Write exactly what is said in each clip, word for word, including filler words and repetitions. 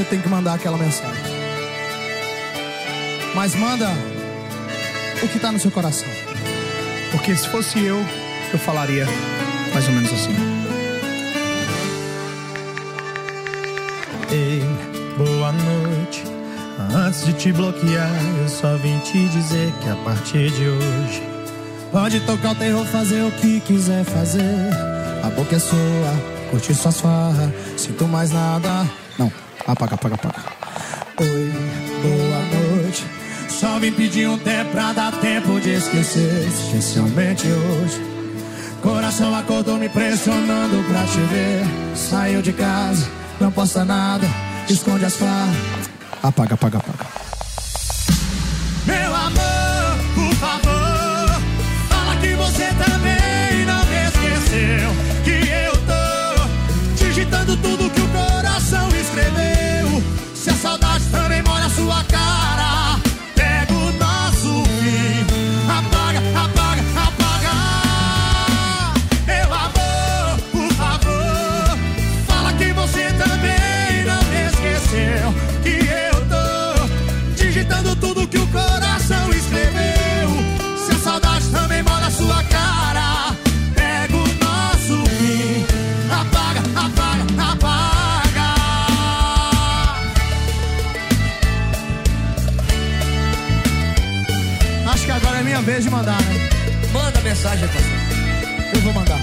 você tem que mandar aquela mensagem. Mas manda o que tá no seu coração. Porque se fosse eu, eu falaria mais ou menos assim. Ei, boa noite. Antes de te bloquear, eu só vim te dizer que a partir de hoje pode tocar o terror, fazer o que quiser fazer. A boca é sua, curtir suas farras. Sinto mais nada. Não, apaga, apaga, apaga. Oi, boa noite. Só vim pedir um tempo pra dar tempo de esquecer. Especialmente hoje. Coração acordou me pressionando pra te ver. Saiu de casa, não posta nada, esconde as farras. Apaga, apaga, apaga. Meu amor, por favor, fala que você também não me esqueceu. Que eu tô digitando tudo que o coração escreveu. Se a saudade também molha a sua cara, pega o nosso fim. Apaga, apaga, apaga. Meu amor, por favor, fala que você também não me esqueceu. Que eu tô digitando tudo que o coração escreveu. Se a saudade também molha a sua cara, pega o nosso fim. Apaga, apaga, apaga. Acho que agora é minha vez de mandar, né? Manda a mensagem, pastor. Eu vou mandar.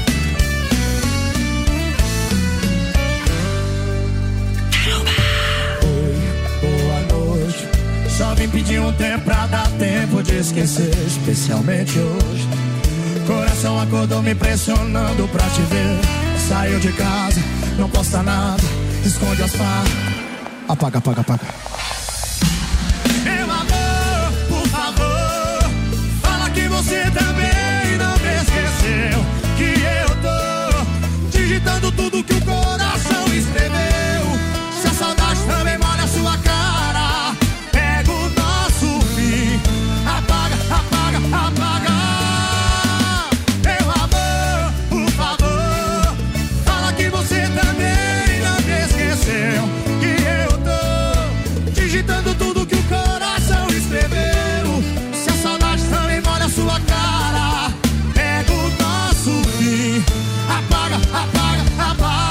Só vim pedir um tempo pra dar tempo de esquecer. Especialmente hoje. Coração acordou me pressionando pra te ver. Saiu de casa, não posta nada, esconde as farras. Apaga, apaga, apaga. Meu amor, por favor, fala que você também não me esqueceu. Que eu tô digitando tudo que o coração escreveu. Se a saudade também molha a sua cara, pega o nosso fim. Apaga, apaga, apaga. Meu amor, por favor, fala que você também não me esqueceu. Que eu tô digitando tudo que o coração escreveu. Se a saudade também molha a sua cara, pega o nosso fim. Apaga, apaga, apaga.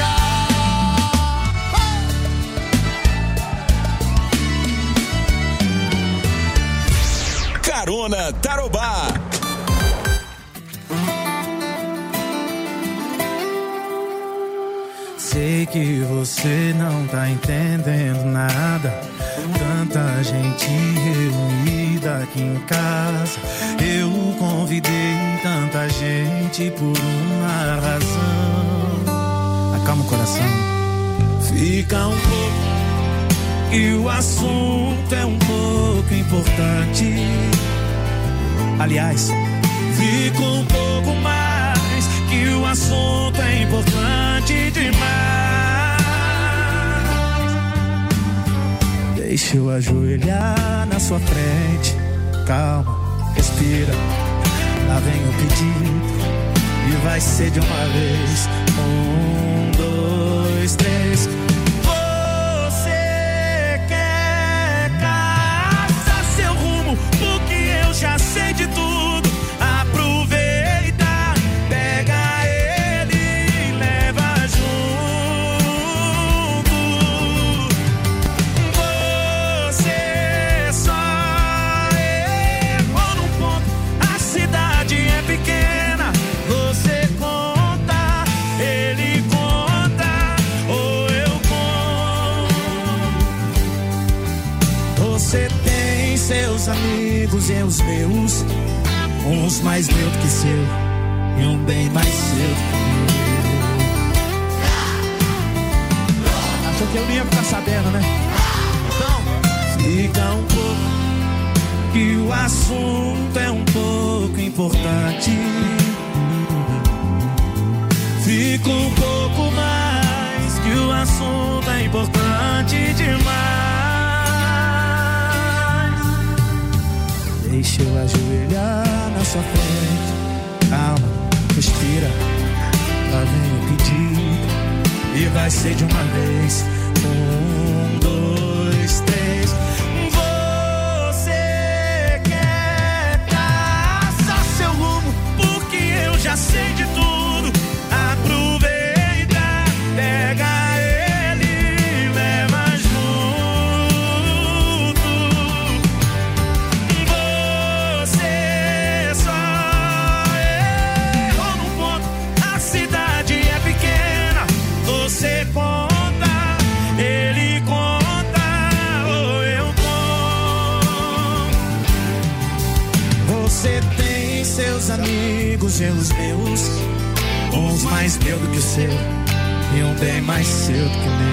Carona Tarobá. sei que você não tá entendendo nada. Tanta gente reunida aqui em casa. Eu convidei tanta gente por uma razão. Acalma o coração. Fica um pouco, e o assunto é um pouco importante. Aliás, fica um pouco mais, que o assunto é importante demais. Deixa eu ajoelhar na sua frente. Calma, respira. Lá vem o pedido, e vai ser de uma vez. Um, dois, três. Você quer caçar seu rumo, porque eu já sei de tudo. Aproveita, pega ele e leva junto. Você só errou num ponto. A cidade é pequena. Você conta, ele conta, ou eu conto. Você tem seus amigos e os meus, uns mais meu do que seu, e um bem mais seu do que eu. Achou que eu não ia ficar sabendo, né? Então, fica um pouco, que o assunto é um pouco importante. Fica um pouco mais, que o assunto é importante demais. Deixa eu ajoelhar na sua frente. Calma, respira. Lá vem o pedido, e vai ser de uma vez. Um amigos e os meus, uns mais meu do que o seu e um bem mais seu do que o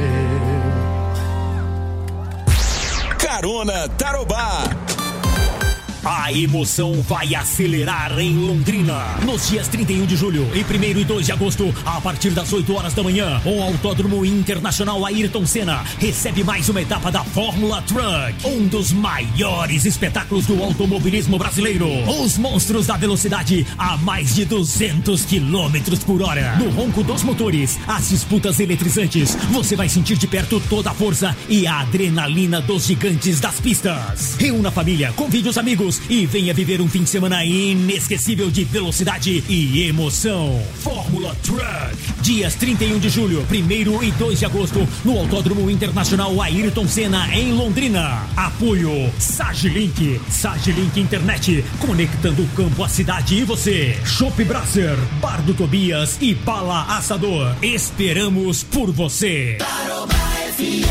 meu. Carona Tarobá. A emoção vai acelerar em Londrina. Nos dias trinta e um de julho e primeiro e dois de agosto, a partir das oito horas da manhã, o Autódromo Internacional Ayrton Senna recebe mais uma etapa da Fórmula Truck, um dos maiores espetáculos do automobilismo brasileiro. Os monstros da velocidade a mais de duzentos quilômetros por hora. No ronco dos motores, as disputas eletrizantes, você vai sentir de perto toda a força e a adrenalina dos gigantes das pistas. Reúna a família, convide os amigos e venha viver um fim de semana inesquecível de velocidade e emoção. Fórmula Truck. Dias trinta e um de julho, primeiro e dois de agosto, no Autódromo Internacional Ayrton Senna, em Londrina. Apoio Sagilink. Sagilink Internet, conectando o campo, a cidade e você. Shop Brasser, Bar do Tobias e Bala Assador. Esperamos por você. Tarobá F M.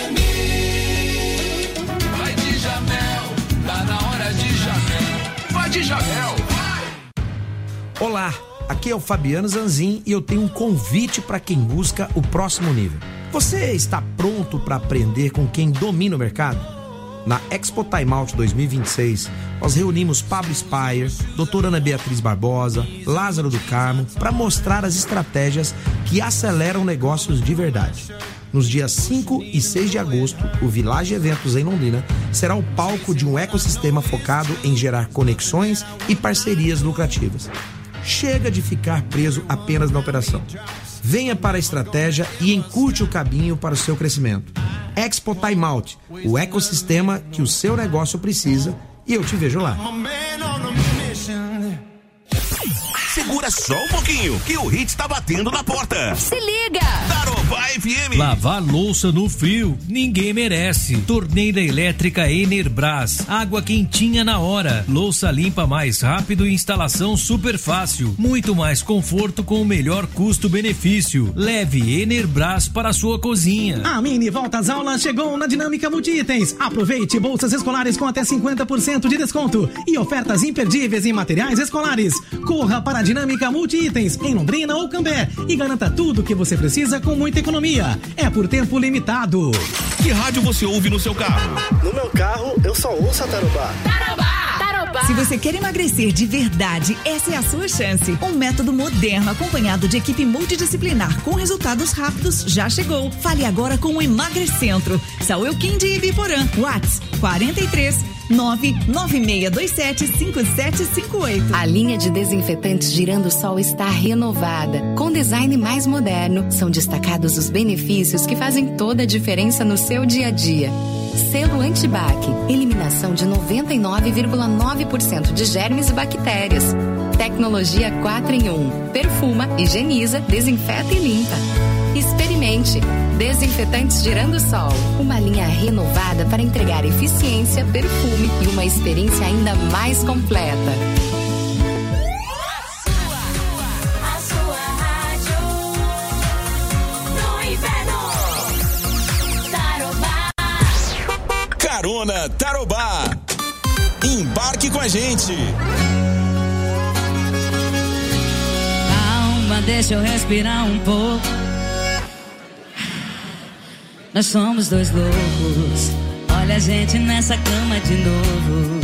Vai de Jamel, tá na hora de Jamel. Vai de Jamel, vai! Olá, aqui é o Fabiano Zanzin e eu tenho um convite para quem busca o próximo nível. Você está pronto para aprender com quem domina o mercado? Na Expo Time Out dois mil e vinte e seis, nós reunimos Pablo Spire, doutora Ana Beatriz Barbosa, Lázaro do Carmo, para mostrar as estratégias que aceleram negócios de verdade. Nos dias cinco e seis de agosto, o Village Eventos em Londrina será o palco de um ecossistema focado em gerar conexões e parcerias lucrativas. Chega de ficar preso apenas na operação. Venha para a estratégia e encurte o caminho para o seu crescimento. Expo Time Out, o ecossistema que o seu negócio precisa, e eu te vejo lá. Segura só um pouquinho, que o hit tá batendo na porta. Se liga! Tarobá F M. Lavar louça no frio, ninguém merece. Torneira elétrica Enerbrás, água quentinha na hora. Louça limpa mais rápido e instalação super fácil. Muito mais conforto com o melhor custo-benefício. Leve Enerbrás para a sua cozinha. A mini volta às aulas chegou na Dinâmica Multiitens. Aproveite bolsas escolares com até cinquenta por cento de desconto e ofertas imperdíveis em materiais escolares. Corra para a Dinâmica Multiitens em Londrina ou Cambé e garanta tudo o que você precisa com muita economia. É por tempo limitado. Que rádio você ouve no seu carro? No meu carro, eu só ouço a Tarobá. Tarobá! Tarobá! Se você quer emagrecer de verdade, essa é a sua chance. Um método moderno acompanhado de equipe multidisciplinar com resultados rápidos já chegou. Fale agora com o Emagrecentro. Saúl Quinde e Biporã. WhatsApp quarenta e três, nove nove seis dois sete, cinco sete cinco oito. A linha de desinfetantes Girando-Sol está renovada. Com design mais moderno, são destacados os benefícios que fazem toda a diferença no seu dia a dia. Selo Antibac, eliminação de noventa e nove vírgula nove por cento de germes e bactérias. Tecnologia quatro em um. Perfuma, higieniza, desinfeta e limpa. Experimente. Desinfetantes Girando-Sol. Uma linha renovada para entregar eficiência, perfume e uma experiência ainda mais completa. A sua rádio no inverno. Tarobá. Carona Tarobá. Embarque com a gente. Calma, deixa eu respirar um pouco. Nós somos dois loucos. Olha a gente nessa cama de novo.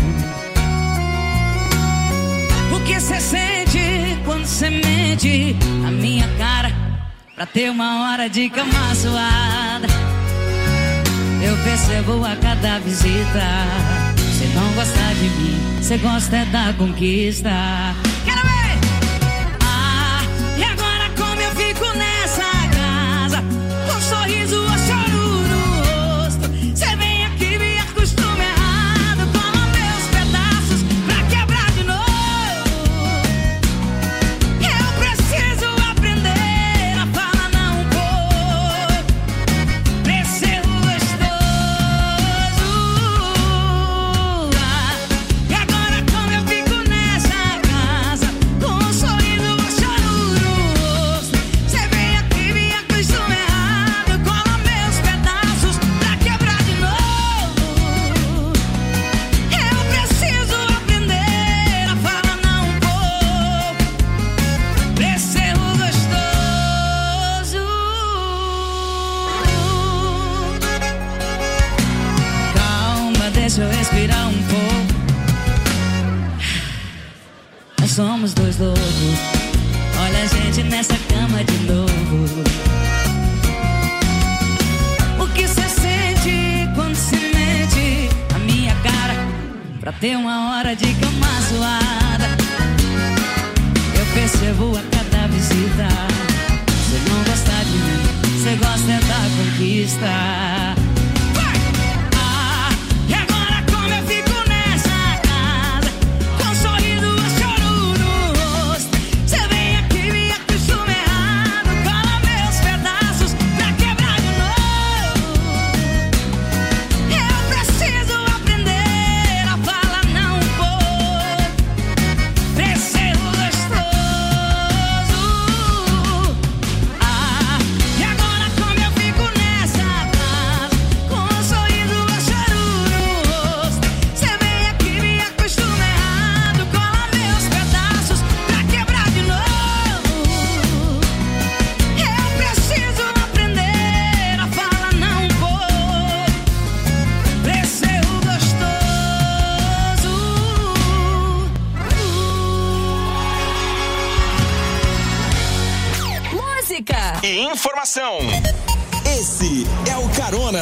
O que cê sente quando cê mente na minha cara pra ter uma hora de cama suada? Eu percebo a cada visita. Cê não gosta de mim, cê gosta é da conquista. Quero ver! Ah, e agora como eu fico nessa casa? Com um sorriso ou choro no rosto. Cê vem aqui, me acostuma errado. Toma meus pedaços pra quebrar de novo. Eu preciso aprender a falar não um pouco pra ser gostoso. Ah, e agora como eu fico nessa casa? deixa eu respirar um pouco. Nós somos dois loucos. Olha a gente nessa cama de novo. O que cê sente quando se mente a minha cara pra ter uma hora de cama suada? Eu percebo a cada visita. Cê não gosta de mim, cê gosta da conquista. E informação. Esse é o Carona.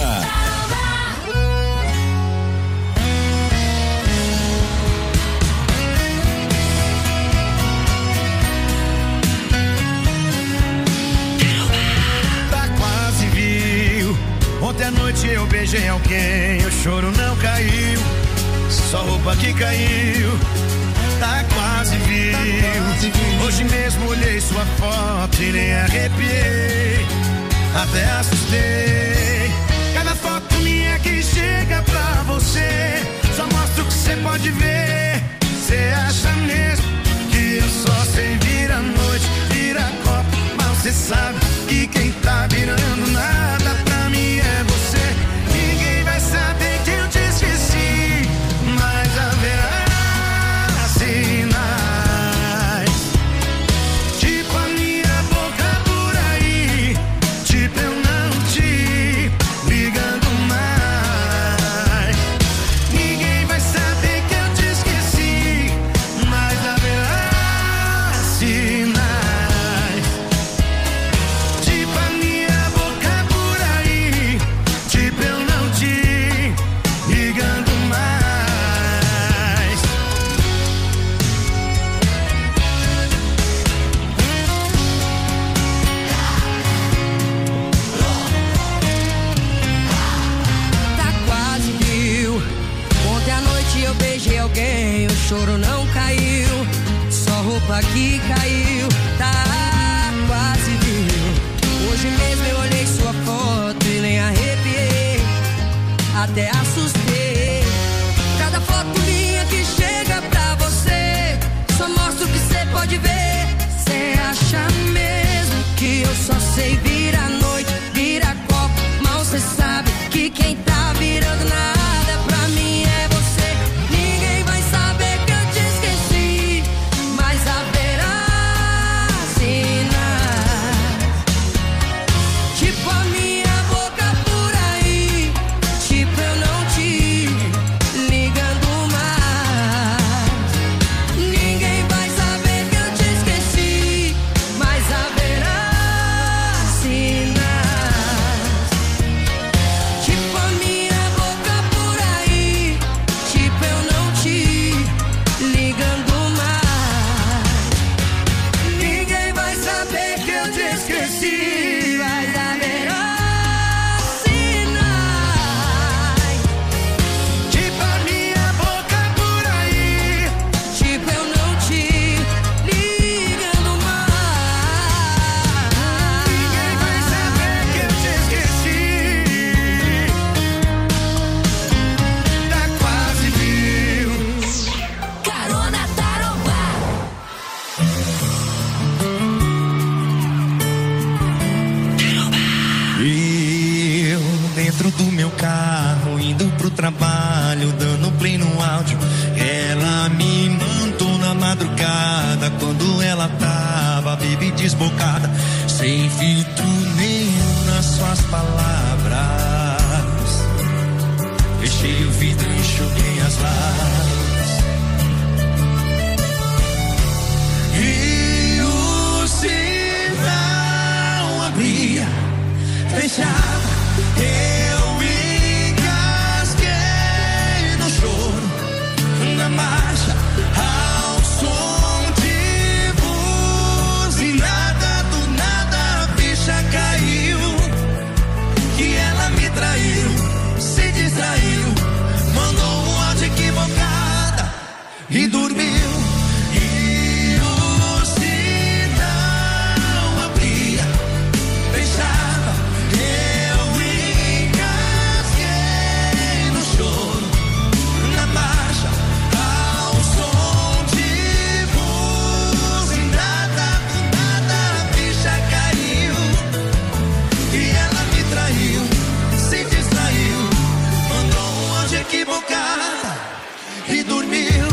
Tá quase viu. Ontem à noite eu beijei alguém, o choro não caiu, só roupa que caiu. Tá quase viu. Hoje mesmo olhei sua foto e nem arrepiei, até assustei. Cada foto minha que chega pra você só mostra o que você pode ver. Você acha mesmo que eu só sei virar noite, virar copo, mas você sabe que quem tá virando nada pra mim é você. Ninguém vai saber que eu te esqueci, mas haverá sinais, tipo a minha boca por aí, tipo eu não te ligando mais. Ninguém vai saber que eu te esqueci, mas haverá sinais, tipo a minha boca por aí, tipo eu não te ligando mais. Tá quase viu. Ontem à noite eu beijei alguém, o choro não caiu, só roupa que caiu. Tá quase viu. Hoje mesmo eu olhei sua foto e nem arrepiei, até assustei. Cada foto minha que chega pra você só mostra o que você pode ver. Você acha mesmo que eu só sei virar noite, virar copo, mal cê sabe que quem tá virando nada pra mim é você. Ninguém vai saber que eu te esqueci, mas haverá sinais, tipo a minha boca por aí, tipo eu não te ligando mais. Ninguém vai saber que eu te esqueci, mas haverá sinais, tipo a minha boca por aí, tipo eu não te ligando mais. Ninguém vai saber que eu te esqueci, mas haverá sinais, tipo a minha boca por aí, tipo eu não te ligando mais. Ninguém vai saber que eu te esqueci. Tá quase viu. Carona Tarobá. Eu dentro do meu carro, indo pro trabalho, dando play no áudio. Ela me mandou na madrugada, quando ela tava baby desbocada, sem filtro nenhum nas suas palavras. Fechei o vidro e enxuguei as lágrimas. E o sinal abria, fechava. Eu engasguei no choro, na marcha, ao som de buzinada. Do nada a ficha caiu, que ela me traiu, se distraiu, mandou um áudio equivocada e dormiu. E o sinal abria, fechava. Eu engasguei no choro, na marcha, ao som de buzinada. Do nada a ficha caiu, e ela me traiu, se distraiu, mandou um áudio equivocado e dormiu.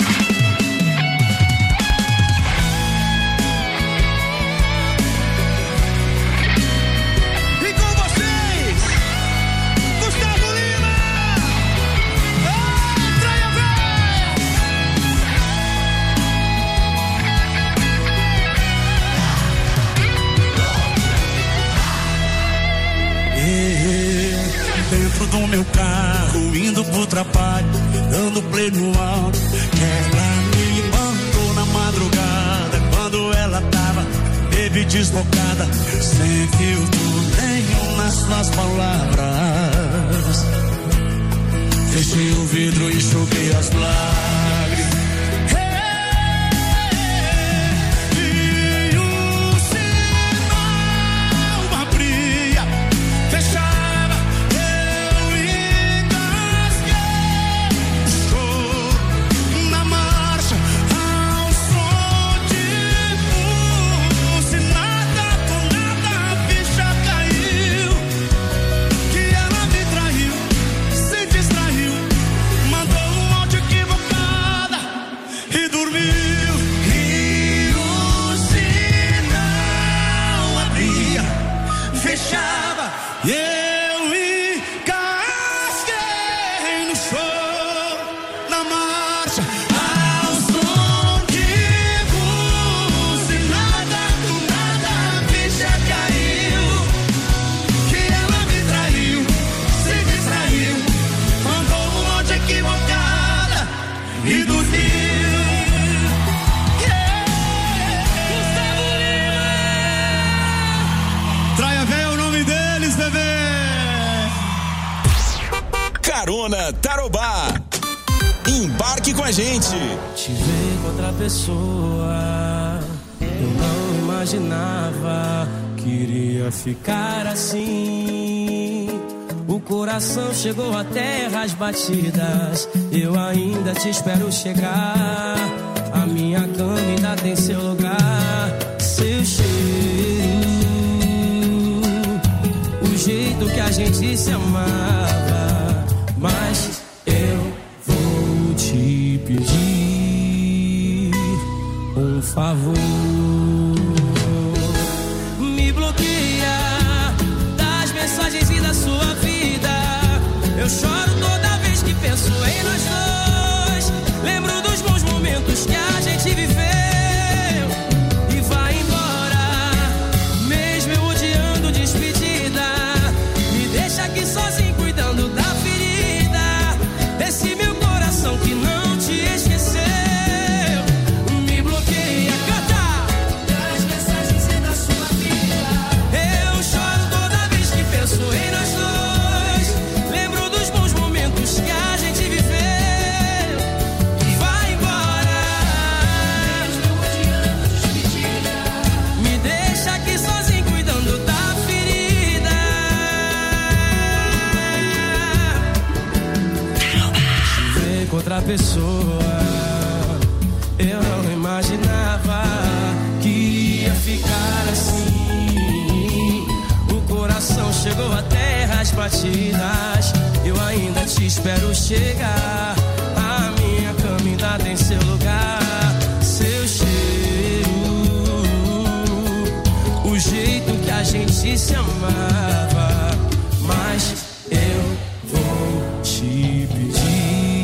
E com vocês, Gustavo Lima! Ah, Traia Dentro do meu carro, indo pro trabalho, dando play no alto, que ela me mandou na madrugada, quando ela tava baby desbocada, sem filtro nenhum nas suas palavras. Fechei o vidro e enxuguei as lágrimas. E o sinal abria, fechava. Carona Tarobá. Embarque com a gente. Te ver com outra pessoa, eu não imaginava que iria ficar assim. O coração chegou a terras batidas, eu ainda te espero chegar. A minha cama ainda tem seu lugar, seu cheiro, o jeito que a gente se amava. Mas eu vou te pedir um favor. Me bloqueia das mensagens e da sua vida. Eu choro toda vez que penso em nós dois. Lembro dos bons momentos que a gente viveu e vai embora, mesmo eu odiando despedida. Me deixa aqui sozinho cuidando da esse meu coração que não te esqueceu. Me bloqueia, canta das mensagens e da sua vida. Eu choro toda vez que penso em nós dois. Lembro dos bons momentos que a gente viveu e vai embora, me deixa aqui sozinho cuidando da ferida. Com outra pessoa, eu não imaginava que iria ficar assim. O coração chegou a terras batidas, eu ainda te espero chegar. A minha cama ainda tem seu lugar, seu cheiro, o jeito que a gente se amava. Mas eu vou te pedir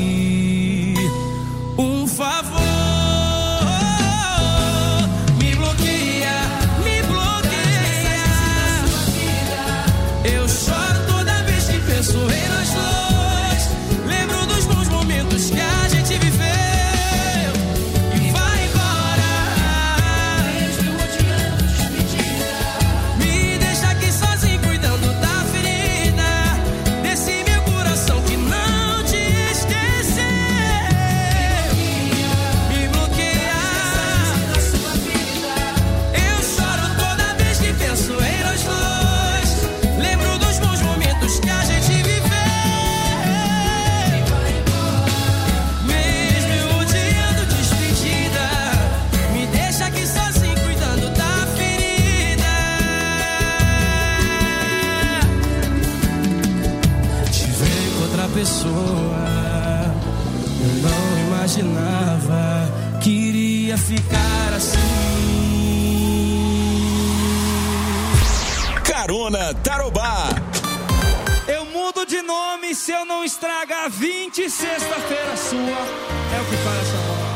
pessoa. Eu não imaginava que iria ficar assim. Carona Tarobá. Eu mudo de nome se eu não estragar vinte sexta-feira sua. É o que fala essa hora.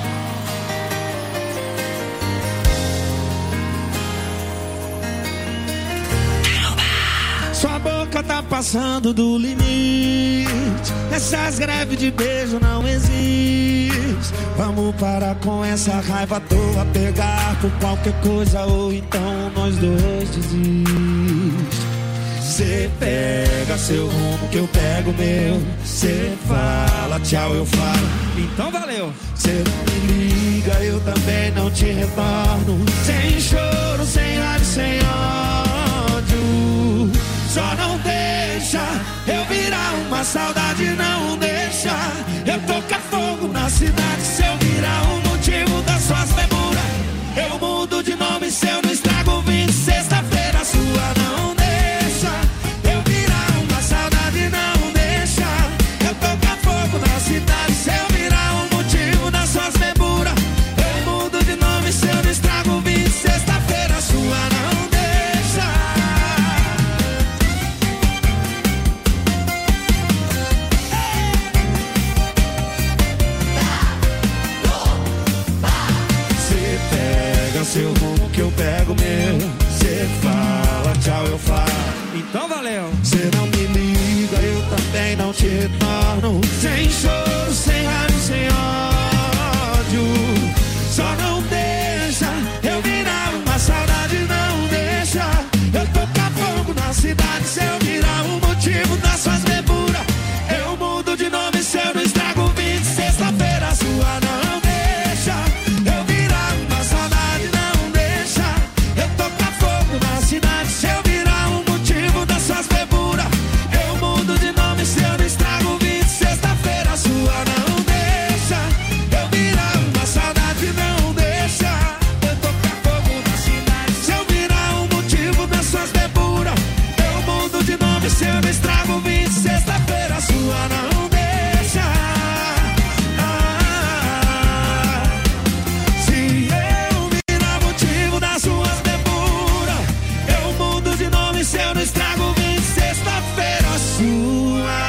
Sua boca tá passando do limite. Essas greves de beijo não existem. Vamos parar com essa raiva à toa, pegar por qualquer coisa ou então nós dois desistimos. Cê pega seu rumo que eu pego o meu. Cê fala tchau, eu falo. Então valeu. Cê não me liga, eu também não te retorno. Sem choro, sem raiva, sem ódio. Só não deixa eu virar uma saudade, não deixa eu tocar fogo na cidade. Se eu virar o motivo das suas demoras, eu mudo de nome se eu não estrago vinte sexta-feira sua. Não deixa eu virar uma saudade, não deixa eu tocar fogo na cidade. Se eu virar o motivo das suas demoras, eu mudo de nome se eu não estrago vinte sexta-feira sua. Não seu rumo que eu pego meu. Cê fala tchau, eu falo. Então valeu. Cê não me liga, eu também não te retorno. Sem choro, sem raiva, sem ódio. Só não deixa eu virar uma saudade, não deixa eu tocar fogo na cidade. Se eu virar o motivo das suas beburas, eu mudo de nome se eu não estrago vinte sexta-feira sua. Não deixa eu virar uma saudade, não deixa eu tocar fogo na cidade. Se eu virar o motivo das suas beburas, eu mudo de nome se eu não estrago vinte sexta-feira sua. Não deixa eu virar uma saudade, não deixa eu tocar fogo na cidade. Se eu virar o motivo das suas beburas, eu mudo de nome se eu não estrago vinte sexta-feira sua. Não deixa. Ah, se eu virar motivo das suas deburas, eu mudo de nome se eu não estrago vinte sexta-feira sua.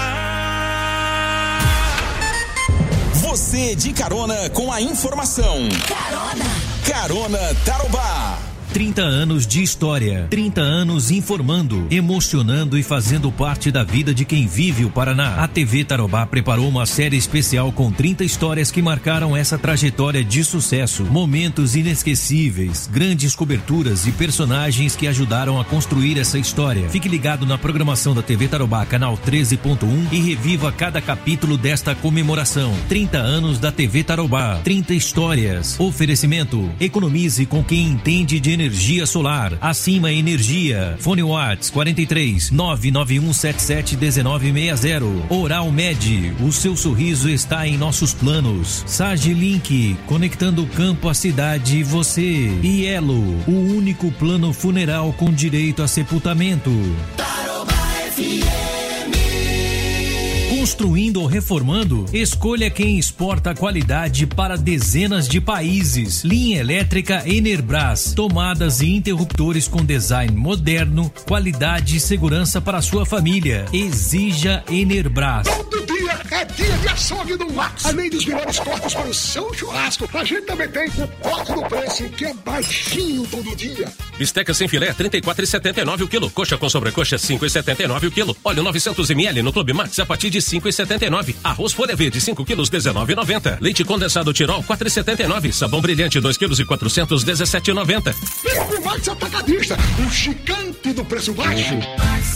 Você de carona com a informação. Carona. Carona Tarobá. trinta anos de história, trinta anos informando, emocionando e fazendo parte da vida de quem vive o Paraná. A T V Tarobá preparou uma série especial com trinta histórias que marcaram essa trajetória de sucesso. Momentos inesquecíveis, grandes coberturas e personagens que ajudaram a construir essa história. Fique ligado na programação da T V Tarobá, canal treze ponto um, e reviva cada capítulo desta comemoração. trinta anos da T V Tarobá, trinta histórias. Oferecimento: economize com quem entende de energia. Energia solar, Acima Energia. Fone Whats quarenta e três, nove nove um sete sete um nove seis zero. Oral Med, o seu sorriso está em nossos planos. Sagilink, conectando o campo à cidade e você. E Elo, o único plano funeral com direito a sepultamento. Tarobá F M. Construindo ou reformando? Escolha quem exporta qualidade para dezenas de países. Linha elétrica Enerbras. Tomadas e interruptores com design moderno, qualidade e segurança para a sua família. Exija Enerbras. Todo dia é dia de açougue do Max. Além dos melhores cortes para o seu churrasco, a gente também tem o corte do preço, que é baixinho todo dia. Bisteca sem filé, trinta e quatro reais e setenta e nove o quilo. Coxa com sobrecoxa, cinco reais e setenta e nove o quilo. Óleo novecentos mililitros no Clube Max a partir de cinco reais e setenta e nove. Arroz folha verde, cinco quilos, dezenove reais e noventa centavos. Leite condensado Tirol, quatro reais e setenta e nove centavos. Sabão brilhante, dois quilos e quatrocentos, dezessete reais e noventa centavos. Clube Max Atacadista, um gigante do preço baixo. Max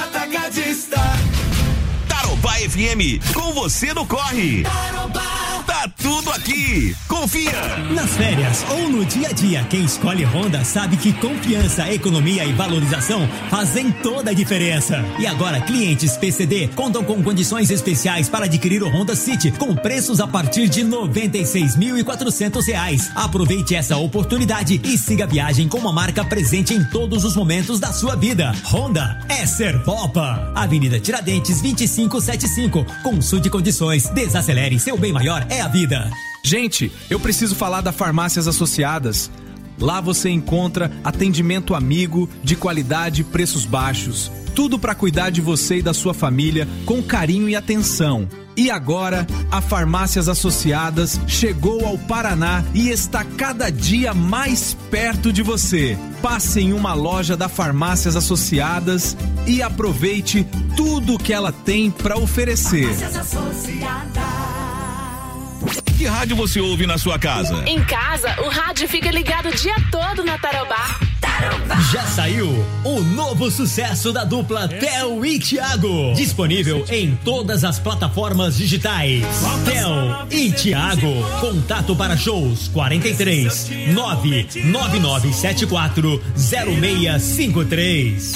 Atacadista. Tarobá F M, com você no corre. Tarobá. Tá tudo aqui. Confia. Nas férias ou no dia a dia, quem escolhe Honda sabe que confiança, economia e valorização fazem toda a diferença. E agora, clientes P C D contam com condições especiais para adquirir o Honda City com preços a partir de noventa e seis mil e quatrocentos reais. Aproveite essa oportunidade e siga a viagem com uma marca presente em todos os momentos da sua vida. Honda é ser Popa. Avenida Tiradentes vinte e cinco setenta e cinco. Consulte condições. Desacelere. Seu bem maior é a vida. Gente, eu preciso falar da Farmácias Associadas. Lá você encontra atendimento amigo, de qualidade e preços baixos. Tudo para cuidar de você e da sua família com carinho e atenção. E agora, a Farmácias Associadas chegou ao Paraná e está cada dia mais perto de você. Passe em uma loja da Farmácias Associadas e aproveite tudo que ela tem para oferecer. Farmácias Associadas. Que rádio você ouve na sua casa? Em casa, o rádio fica ligado o dia todo na Tarobá. Tarobá. Já saiu o novo sucesso da dupla Theo e Thiago. Disponível em todas as plataformas digitais. Theo e Thiago. Contato para shows quarenta e três nove nove nove sete quatro zero seis cinco três.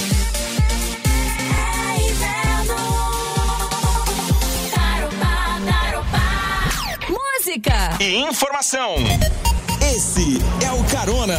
E informação. Esse é o Carona.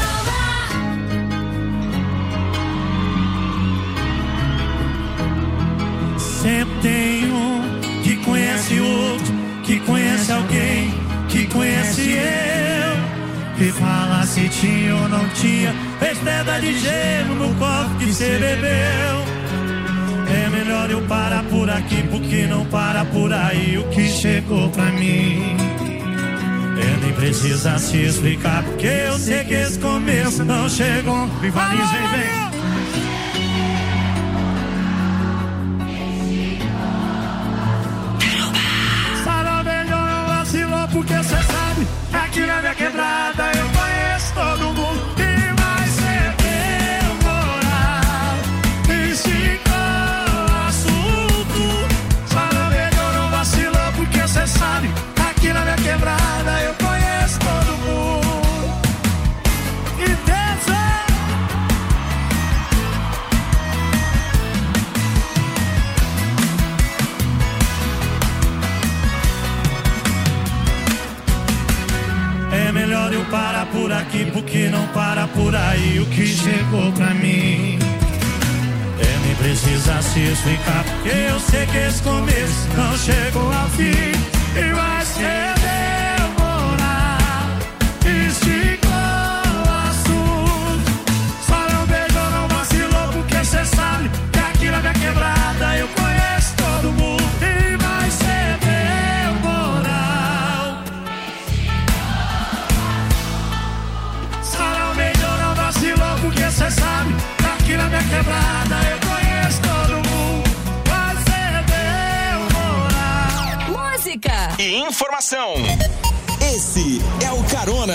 Sempre tem um que conhece outro, que conhece alguém, que conhece eu. Que fala se tinha ou não tinha, fez pedra de gelo no copo que cê bebeu. É melhor eu parar por aqui, porque não para por aí o que chegou pra mim. É, nem precisa se explicar, porque eu sei que esse começo não chegou. Rivalize, vem, vem. Sarou melhor, não vacilou, porque cê sabe que aqui na minha quebrada eu conheço todo mundo. E vai ser temporal, e ficou assunto. Sarou melhor, não vacilou, porque cê sabe aqui na minha quebrada eu conheço todo mundo. E dessa é melhor eu parar por aqui, porque não para por aí o que chegou pra mim. É, nem precisa se explicar, porque eu sei que esse começo não chegou ao fim. E vai ser demorar, esticou o assunto. Só não beijou, não vacilou, porque cê sabe que aqui na minha quebrada eu conheço todo mundo. E vai ser demorar. Só não beijou, não vacilou, porque cê sabe que aqui na minha quebrada eu conheço todo mundo. E informação. Esse é o Carona.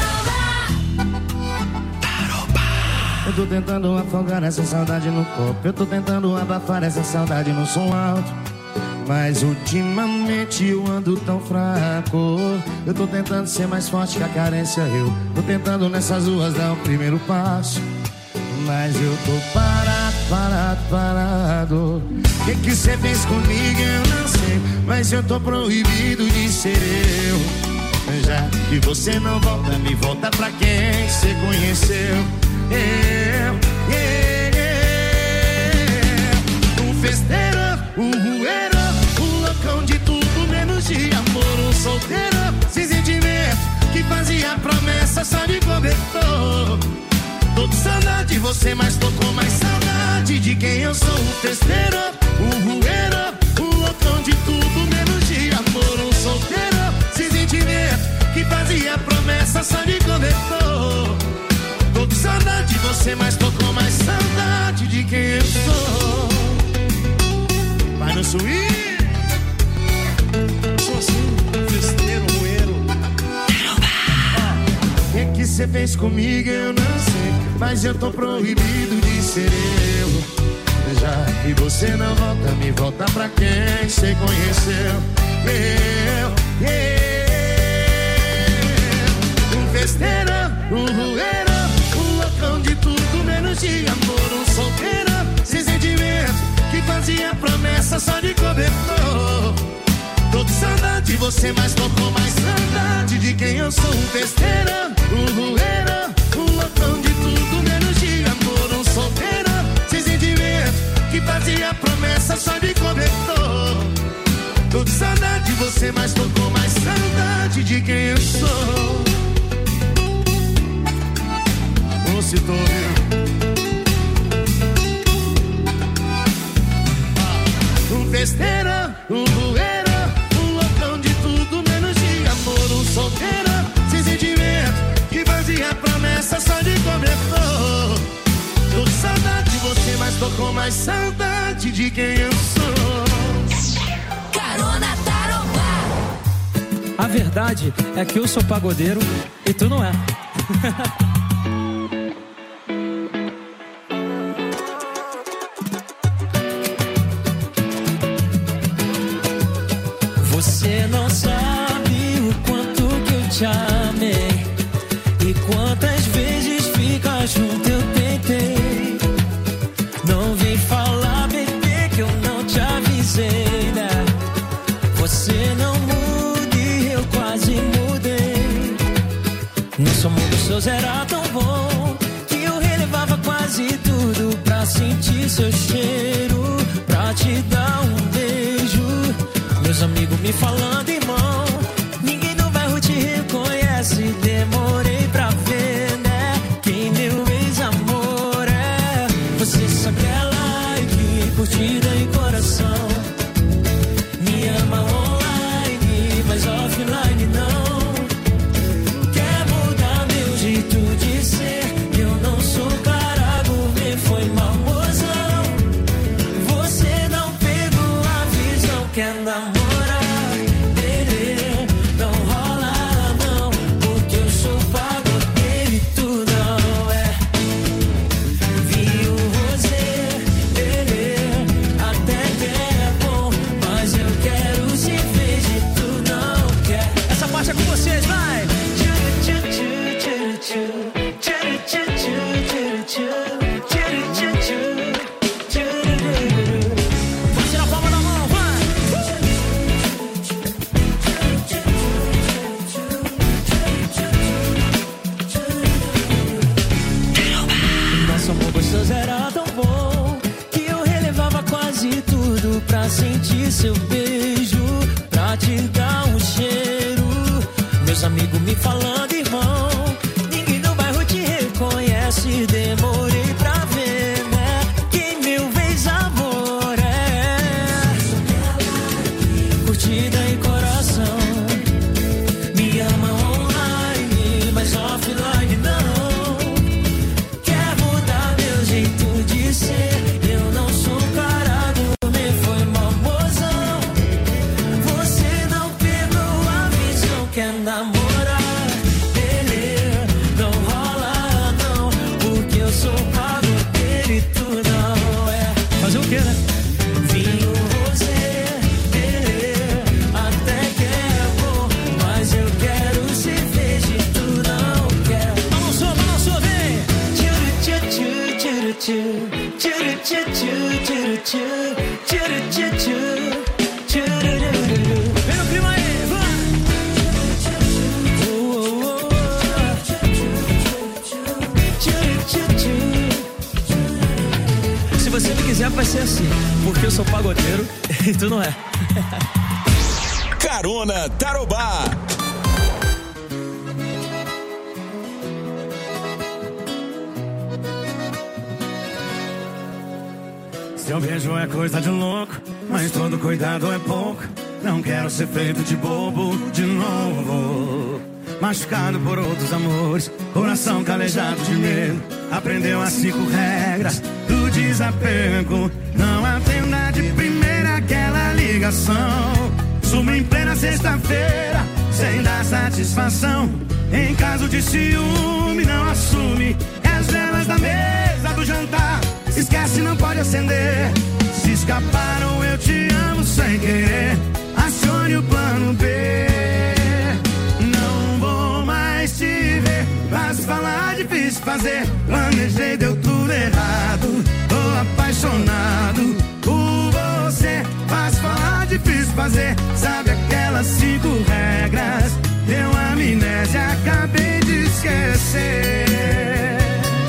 Eu tô tentando afogar essa saudade no copo. Eu tô tentando abafar essa saudade no som alto. Mas ultimamente eu ando tão fraco. Eu tô tentando ser mais forte que a carência. Eu tô tentando nessas ruas dar o primeiro passo. Mas eu tô parado, parado, parado. O que que cê fez comigo eu não sei, mas eu tô proibido de ser eu. Já que você não volta, me volta pra quem cê conheceu. Eu, yeah, yeah. Um festeiro, um rueiro, um loucão de tudo menos de amor. Um solteiro, sem sentimento, que fazia promessa só de cobertor. Tô com saudade de você, mas tô com mais saudade de quem eu sou. Um festeiro, um rueiro, um loucão de tudo menos de amor. Um solteiro, sem sentimento, que fazia promessa só de cobertor. Tô com saudade de você, mas tô com mais saudade de quem eu sou. Vai no swing. Sou assim, festeiro, rueiro. O que que cê fez comigo eu não sei, mas eu tô proibido de ser eu. Já que você não volta, me volta pra quem cê conheceu. Eu Um festeirão, um rueirão, um loucão de tudo menos de amor. Um solteirão, sem sentimento, que fazia promessa só de cobertor. Tô de saudade de você, mas tô com mais saudade de quem eu sou. Um festeirão, um rueirão, um loucão de tudo menos de amor. Um solteirão, sem sentimento, que fazia promessa só de cobertor. Tô de saudade de você, mas tô com mais saudade de quem eu sou. Ô, se tô um festeirão, um rueirão, um loucão de tudo menos de amor. Um solteirão, sem sentimento, que fazia promessa só de cobertor. Tô de saudade de você, mas tô com mais saudade de quem eu sou. Carona Tarobá. A verdade é que eu sou pagodeiro e tu não é. Você não sabe o quanto que eu te amei e quantas vezes ficar junto eu tentei. Não vem falar, bebê, que eu não te avisei, né? Você não muda e eu quase mudei. Nosso mundo seus era tão bom que eu relevava quase tudo pra sentir seu cheiro, pra te dar um beijo. Meus amigos me falando, irmão, ninguém no bairro te reconhece. Demorei pra ver, né, quem meu ex-amor é. Você só quer like, curtida e coração. Me ama online, mas offline não. Quer mudar meu jeito de ser. Eu não sou cara gourmet, foi mal mozão. Você não pegou a visão, quer namorar. Pra sentir seu beijo, pra te dar um cheiro. Meus amigos me falando, irmão, ninguém no bairro te reconhece. Demorei pra ver, né, quem meu ex-amor é. Curtida e coração. Me ama online, mas offline não. Quer mudar meu jeito de ser. Eu não sou cara. Quer namorar, ele não rola não, porque eu sou pagodeiro e tu não é. Fazer o que, né? Vinho, rosé, ele até que é bom, mas eu quero cerveja e tu não quer. Balançou, balançou, vem! Tchuru, tchuru, tchuru, tchuru, tchuru, tchuru, tchuru, tchuru, tchuru, tchuru. Vem no clima aí! Se você não quiser, vai ser assim, porque eu sou pagodeiro e tu não é. Carona Tarobá. Seu beijo é coisa de louco, mas todo cuidado é pouco. Não quero ser feito de bobo de novo. Machucado por outros amores, coração calejado de medo. Aprendeu as cinco regras do desapego. Não atenda de primeira aquela ligação. Sumo em plena sexta-feira, sem dar satisfação. Em caso de ciúme, não assume. As velas da mesa do jantar, esquece, não pode acender. Se escaparam, eu te amo sem querer. Acione o plano B. Planejei, deu tudo errado. Tô apaixonado por você. Faz falar, difícil fazer. Sabe aquelas cinco regras? Deu amnésia, acabei de esquecer.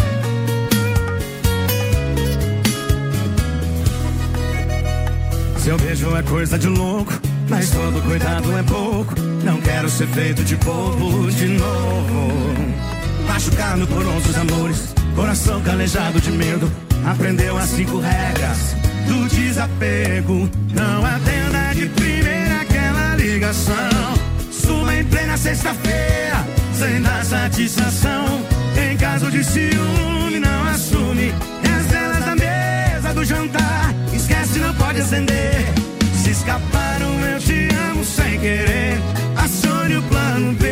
Seu beijo é coisa de louco, mas todo cuidado é pouco. Não quero ser feito de bobo de novo. Machucado por outros amores, coração calejado de medo. Aprendeu as cinco regras do desapego. Não atenda de primeira aquela ligação. Suma em plena sexta-feira, sem dar satisfação. Em caso de ciúme, não assume. E as velas da mesa do jantar, esquece, não pode acender. Se escapar um eu te amo sem querer, acione o plano B.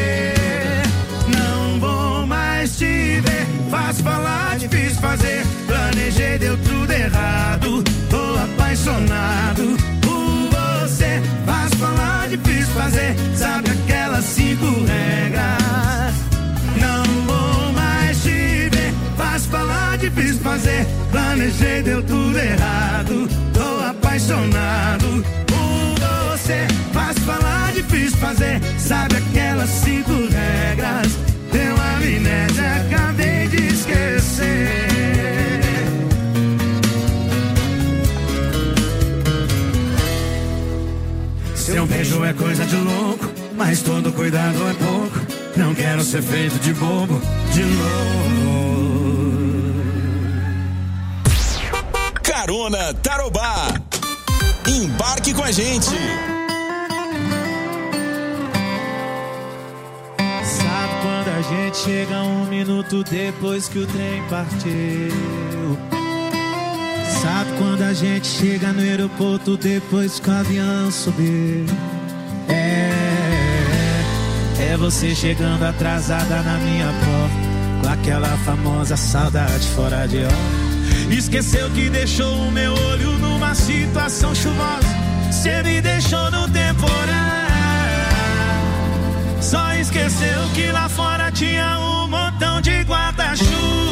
Não vou mais te ver, fácil falar, difícil fazer. Planejei, deu tudo errado. Tô apaixonado por você. Fácil falar, difícil fazer. Sabe aquelas cinco regras? Não vou mais te ver, fácil falar, difícil fazer. Planejei, deu tudo errado. Tô apaixonado por você. Fácil falar, difícil fazer. Sabe aquelas cinco regras? Deu amnésia, acabei de esquecer. Seu beijo é coisa de louco, mas todo cuidado é pouco. Não quero ser feito de bobo de novo. Carona Tarobá. Embarque com a gente. Sabe quando a gente chega um minuto depois que o trem partiu? Sabe quando a gente chega no aeroporto depois que o avião subiu? É, é você chegando atrasada na minha porta, com aquela famosa saudade fora de hora. Esqueceu que deixou o meu olho numa situação chuvosa. Cê me deixou no temporal. Só esqueceu que lá fora tinha um montão de guarda-chuva.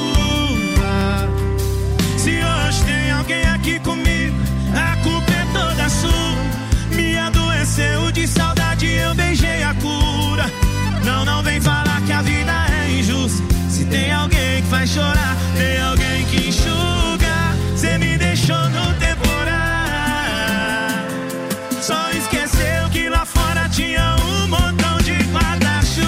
Se hoje tem alguém aqui comigo, a culpa é toda sua. Me adoeceu de saudade, eu beijei a cura. Não, não vem falar que a vida é injusta. Se tem alguém que faz chorar, tem alguém que enxuga. Cê me deixou no temporal. Só esqueceu que lá fora tinha um montão de guarda-chuva.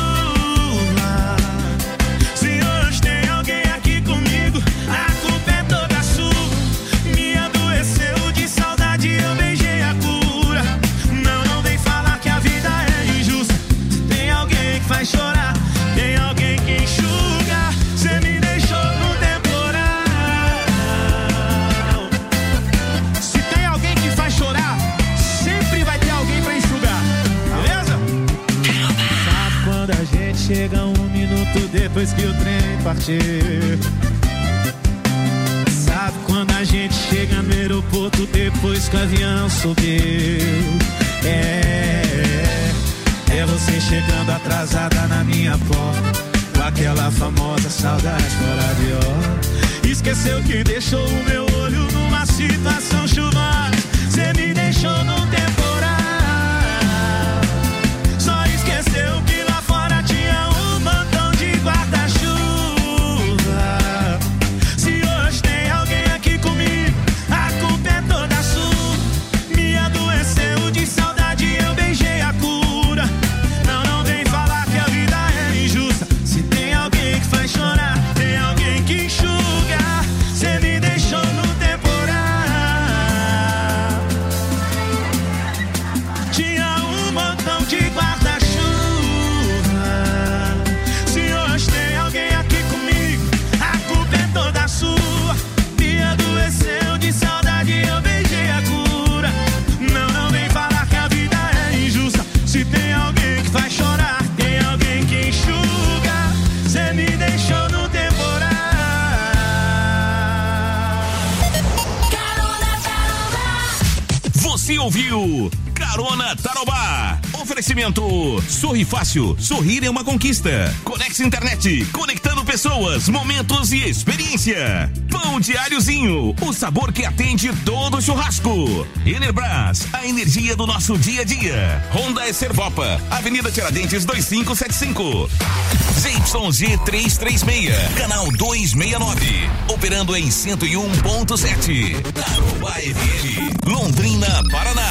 Se hoje tem alguém aqui comigo, a culpa é toda sua. Me adoeceu de saudade, eu beijei a cura. Não, não vem falar que a vida é injusta. Se tem alguém que faz chorar, tem alguém que enxuga. Cê me deixou no temporal. Se tem alguém que faz chorar, sempre vai ter alguém pra enxugar, beleza? Sabe quando a gente chega um minuto depois que o trem partiu? Sabe quando a gente chega no aeroporto depois que o avião subiu? É, é você chegando atrasada na minha porta, com aquela famosa saudade fora de hora. Esqueceu que deixou o meu olho numa situação chuvosa. Cê me deixou no temporal. Só esqueceu que lá fora tinha um montão de guarda-chuva. Se hoje tem alguém aqui comigo, a culpa é toda sua. Me adoeceu de saudade, eu beijei a cura. Não, não vem falar que a vida é injusta. Se tem alguém que faz chorar, tem alguém que enxuga. Cê me deixou no temporal. Tinha um montão de guarda-chuva. Se hoje tem alguém aqui comigo, a culpa é toda sua. Me adoeceu de saudade, eu beijei a cura. Não, não vem falar que a vida é injusta. Se tem alguém que faz chorar, tem alguém que enxuga. Cê me deixou no temporal. Você ouviu Carona Tarobá. Oferecimento Sorri Fácil, sorrir é uma conquista. Conex Internet, conectando pessoas, momentos e experiência. Pão Diáriozinho, o sabor que atende todo churrasco. Enerbras, a energia do nosso dia a dia. Honda Servopa, Avenida Tiradentes dois cinco sete cinco. Z Y G trezentos e trinta e seis, canal duzentos e sessenta e nove. Operando em cento e um ponto sete. Tarobá F M, Londrina, Paraná.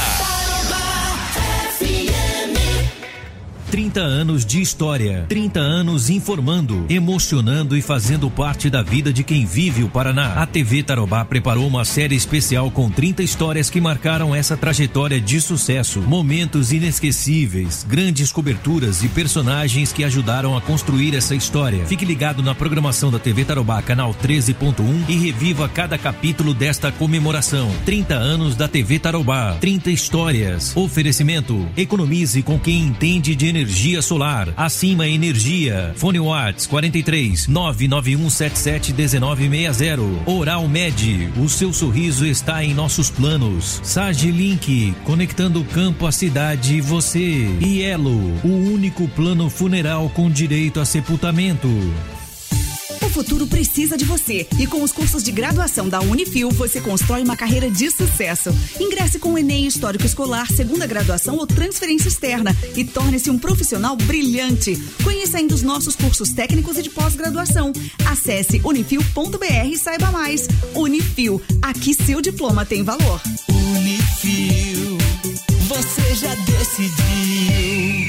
trinta anos de história, trinta anos informando, emocionando e fazendo parte da vida de quem vive o Paraná. A T V Tarobá preparou uma série especial com trinta histórias que marcaram essa trajetória de sucesso, momentos inesquecíveis, grandes coberturas e personagens que ajudaram a construir essa história. Fique ligado na programação da T V Tarobá, canal treze ponto um, e reviva cada capítulo desta comemoração. trinta anos da T V Tarobá, trinta histórias. Oferecimento: economize com quem entende de energia. Energia solar, Acima Energia. Fone Whats quarenta e três, nove nove um sete sete um nove seis zero. Oral Med, o seu sorriso está em nossos planos. Sage Link, conectando o campo, a cidade e você. E Elo, o único plano funeral com direito a sepultamento. O futuro precisa de você e com os cursos de graduação da Unifil você constrói uma carreira de sucesso. Ingresse com o Enem Histórico Escolar, segunda graduação ou transferência externa e torne-se um profissional brilhante. Conheça ainda os nossos cursos técnicos e de pós-graduação. Acesse unifil ponto br e saiba mais. Unifil, aqui seu diploma tem valor. Unifil, você já decidiu.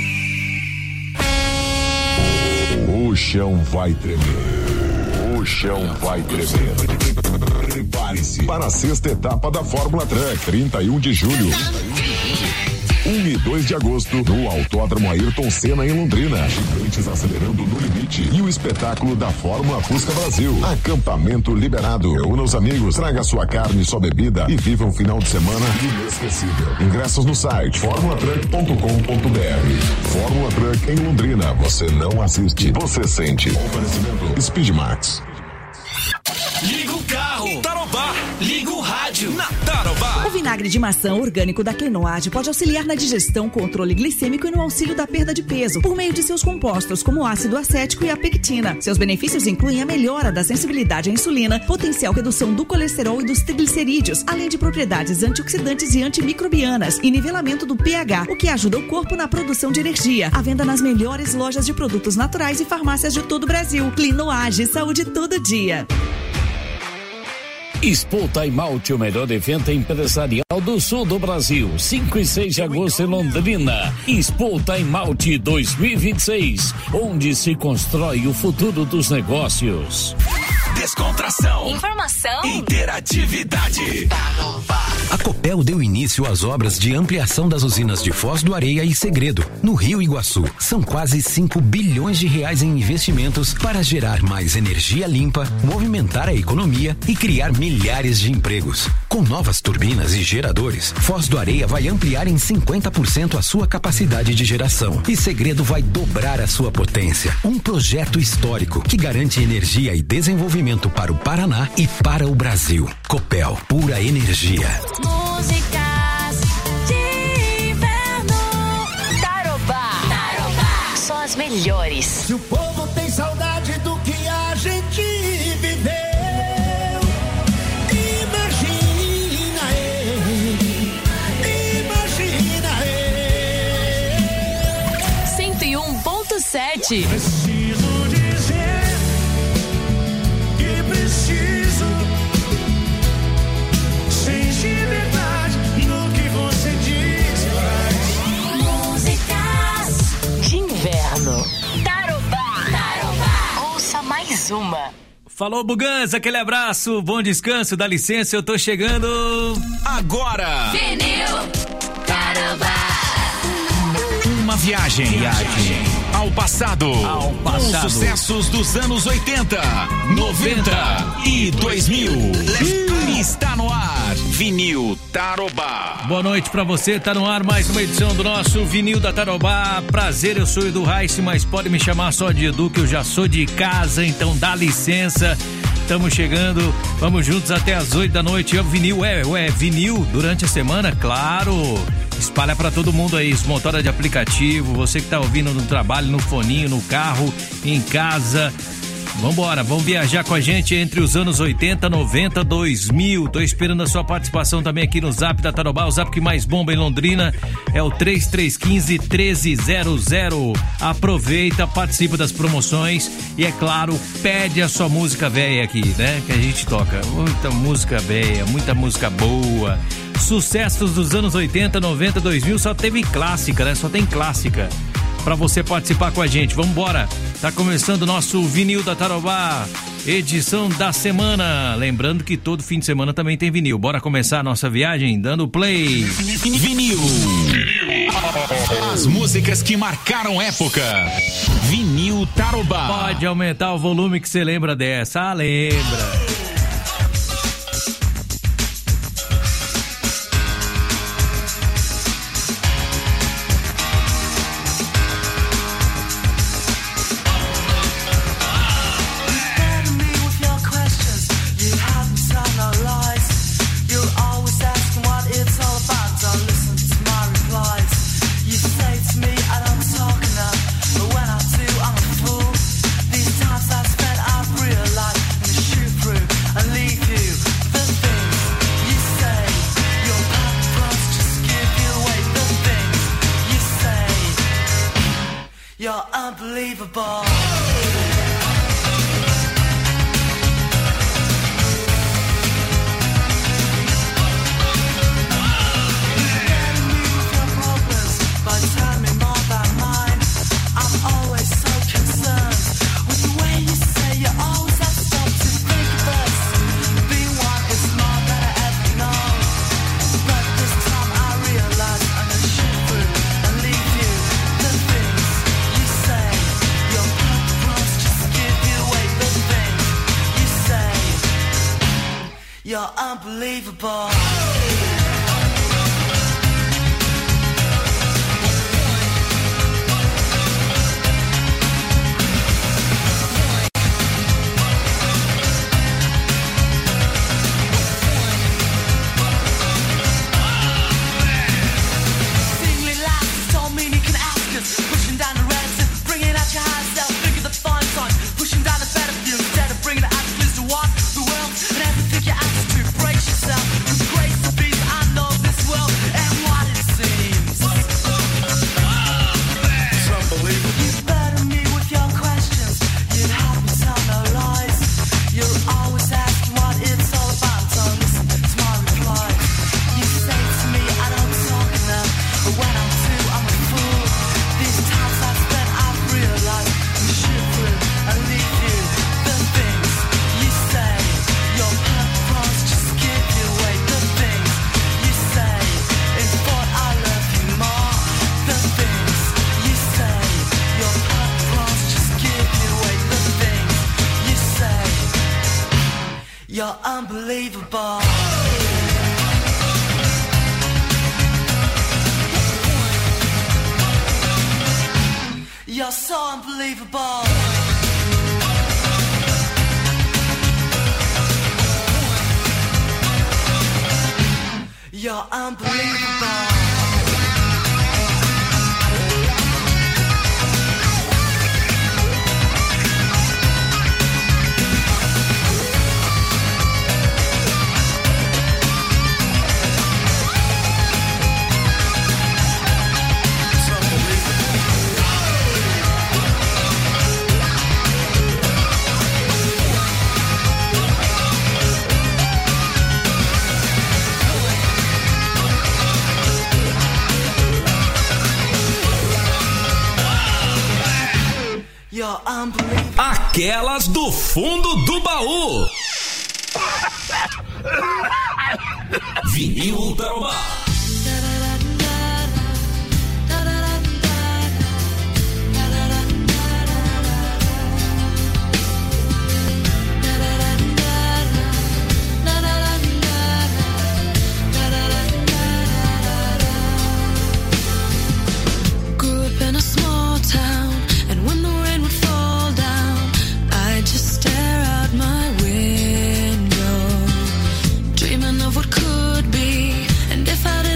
O chão vai tremer. O chão vai tremer. Prepare-se para a sexta etapa da Fórmula Truck, trinta e um de julho. um e dois de agosto, no Autódromo Ayrton Senna, em Londrina. Gigantes acelerando no limite. E o espetáculo da Fórmula Fusca Brasil. Acampamento liberado. Reúna os amigos, traga sua carne e sua bebida e viva um final de semana inesquecível. Ingressos no site formula truck ponto com ponto br. Fórmula Truck em Londrina. Você não assiste, você sente. Oferecimento Speedmax. Liga o carro, Tarobá. Liga o rádio, na Tarobá. O vinagre de maçã orgânico da Quinoade pode auxiliar na digestão, controle glicêmico e no auxílio da perda de peso, por meio de seus compostos, como o ácido acético e a pectina. Seus benefícios incluem a melhora da sensibilidade à insulina, potencial redução do colesterol e dos triglicerídeos, além de propriedades antioxidantes e antimicrobianas e nivelamento do pH, o que ajuda o corpo na produção de energia. À venda nas melhores lojas de produtos naturais e farmácias de todo o Brasil. Quinoade, saúde todo dia. Expo Time-Out, o melhor evento empresarial do sul do Brasil. cinco e seis de agosto em Londrina. Expo Time-Out dois mil e vinte e seis, onde se constrói o futuro dos negócios. Descontração, informação, interatividade. A Copel deu início às obras de ampliação das usinas de Foz do Areia e Segredo, no Rio Iguaçu. São quase cinco bilhões de reais em investimentos para gerar mais energia limpa, movimentar a economia e criar milhares de empregos. Com novas turbinas e geradores, Foz do Areia vai ampliar em cinquenta por cento a sua capacidade de geração e Segredo vai dobrar a sua potência. Um projeto histórico que garante energia e desenvolvimento para o Paraná e para o Brasil. Copel, pura energia. Músicas de inverno. Tarobá. Tarobá. Só as melhores. Se o povo tem saudade do que a gente viveu, imagina ele, imagina ele. cento e um ponto sete. Preciso dizer que preciso. Sente verdade no que você diz. Músicas de inverno. Tarobá. Tarobá. Ouça mais uma. Falou, Buganza, aquele abraço, bom descanso, dá licença, eu tô chegando agora. Vinil Tarobá. Uma viagem, viagem ao passado, ao passado. Com sucessos dos anos oitenta, noventa e dois mil. Está no ar, Vinil Tarobá. Boa noite pra você, tá no ar mais uma edição do nosso Vinil da Tarobá. Prazer, eu sou Edu Reis, mas pode me chamar só de Edu, que eu já sou de casa, então dá licença. Estamos chegando, vamos juntos até as oito da noite. É o vinil, é, é vinil durante a semana, claro. Espalha pra todo mundo aí, os motora de aplicativo, você que tá ouvindo no trabalho, no foninho, no carro, em casa. Vambora, vamos viajar com a gente entre os anos oitenta, noventa, dois mil. Tô esperando a sua participação também aqui no Zap da Tarobá. O Zap que mais bomba em Londrina é o três três um cinco, um três zero zero. Aproveita, participa das promoções e, é claro, pede a sua música velha aqui, né? Que a gente toca. Muita música velha, muita música boa. Sucessos dos anos oitenta, noventa, dois mil, só teve clássica, né? Só tem clássica pra você participar com a gente. Vambora! Tá começando o nosso Vinil da Tarobá, edição da semana. Lembrando que todo fim de semana também tem vinil. Bora começar a nossa viagem dando play. Vinil. As músicas que marcaram época. Vinil Tarobá. Pode aumentar o volume que você lembra dessa. Ah, lembra. Unbelievable. You're unbelievable. You're unbelievable. You're so unbelievable. You're unbelievable. Aquelas do fundo do baú. Vinil Tarobá. Grew up in a small town, and when the rain would fall down, I just stare out my window, dreaming of what could be. And if I'd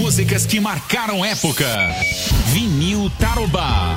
Músicas que marcaram época. Vinil Tarobá.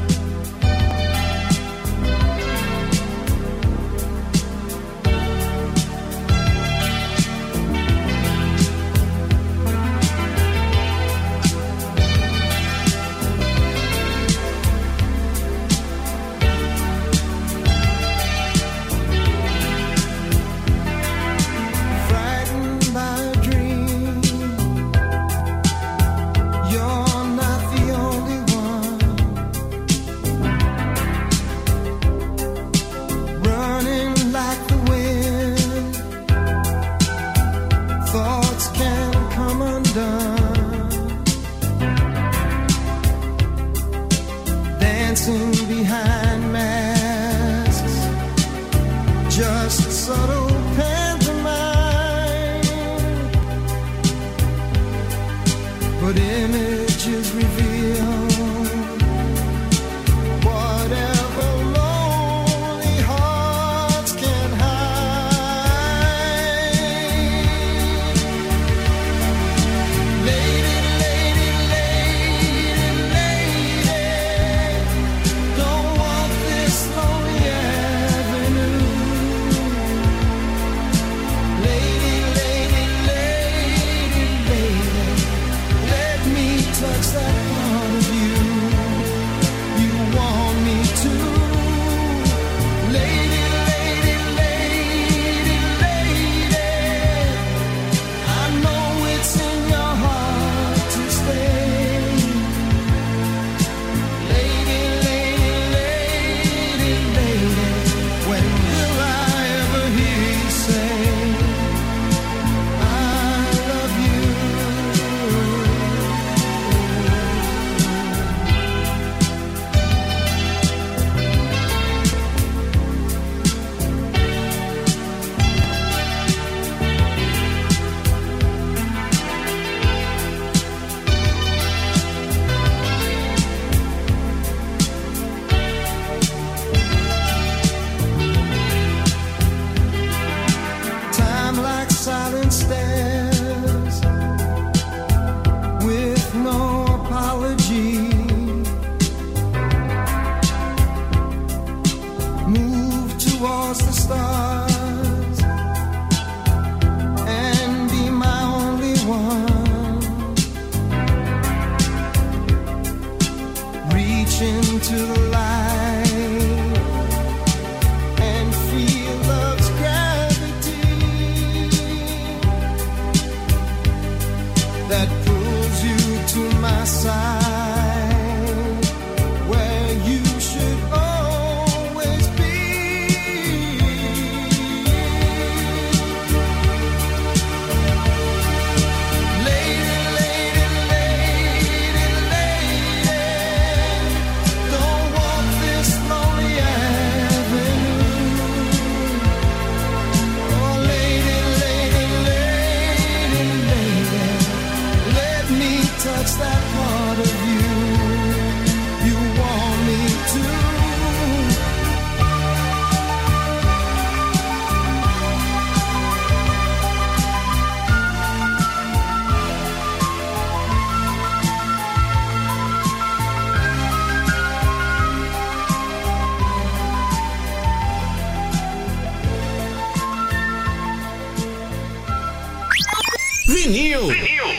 Vinil.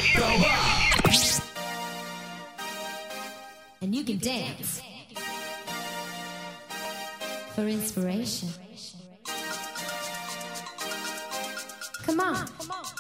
And you can dance for inspiration. Come on. Come on.